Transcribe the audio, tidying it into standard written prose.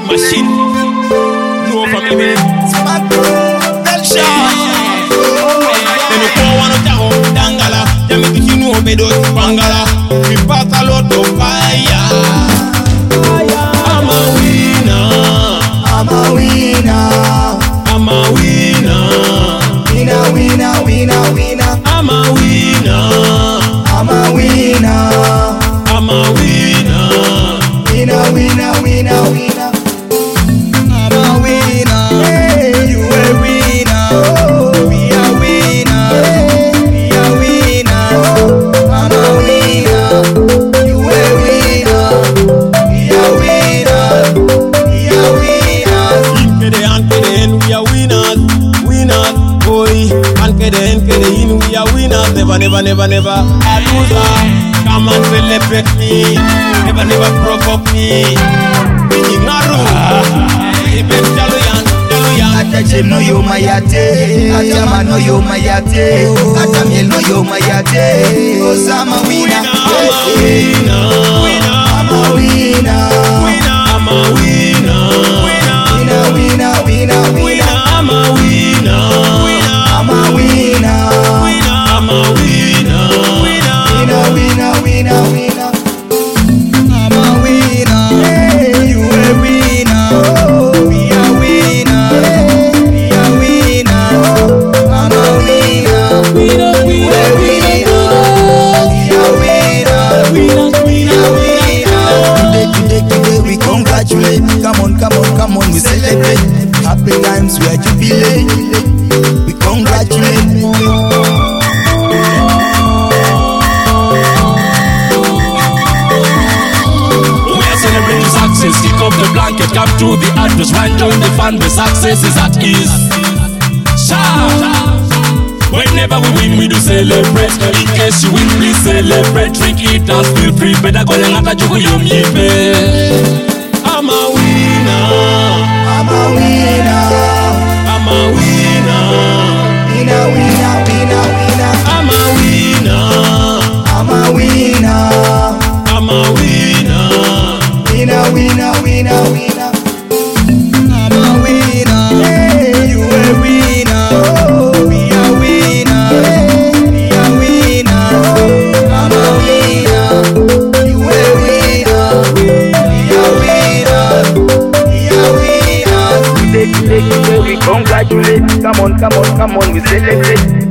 machine. No family. Then you pour one of Taho, Dangala, Yamikinu, Bedo, Bangala. We pass a lot of fire. I'm a winner. I'm a winner. I'm a winner. Winner, winner, winner, winner. I'm a winner. I'm a winner. I'm a winner. Winner, winner, winner, winner. I'm a winner. Hey, you a winner. Oh, we are winner. We are winner. I'm a winner. You a winner. We are winner. We are winners. Ankede, we are winners. Winners, boy. Ankede, we are winners. Never, never, never, never a loser. Come and celebrate me. Never, never provoke me. Ata jem no yo mayate, ata man no yo mayate, ata miel no yo mayate. Cause I'm a winner, I'm a winner, I'm a winner, I'm a winner, winner, winner, winner, winner. I'm a winner, I'm a winner, I'm a winner, winner, winner, winner, winner. I'm a winner, hey, you a winner. Oh, we are winners, we are winners. I'm a winner, we are winners, we are winners. Today we congratulate. Come on, we celebrate. Happy times, we are jubilate. We congratulate. Success, kick up the blanket, come to the address, wind down the fan, the success is at ease. Shout! Whenever we win, we do celebrate. In case you win, please celebrate. Drink it and feel free. Better go and get you mipe. I'm a winner, I'm a winner, I'm a winner, winner, winner, winner, winner. I'm a winner, I'm a winner, I'm a winner, winner, winner, winner, winner. I'm a winner, hey, you a winner. Oh, we are winners, we are winners. I'm a winner, you a winner. We are winners, we are winners. Today we congratulate. Come on, we celebrate.